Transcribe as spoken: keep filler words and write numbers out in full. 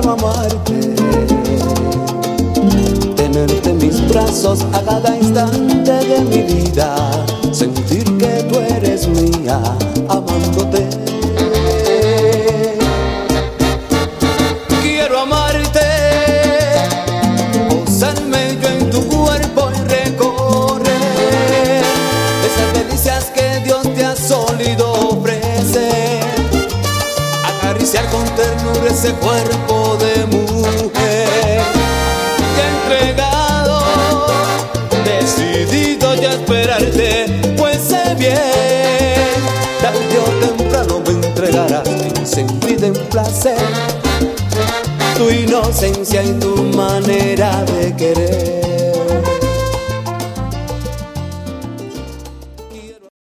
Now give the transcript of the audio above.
quiero amarte, tenerte en mis brazos a cada instante de mi vida, sentir que tú eres mía, amándote. Quiero amarte, posarme yo en tu cuerpo y recorrer esas delicias que Dios te ha solido ofrecer, acariciar con ternura ese cuerpo de mujer. Te he entregado, decidido ya esperarte, pues sé bien, tarde o temprano me entregarás en sentido, en placer, tu inocencia y tu manera de querer.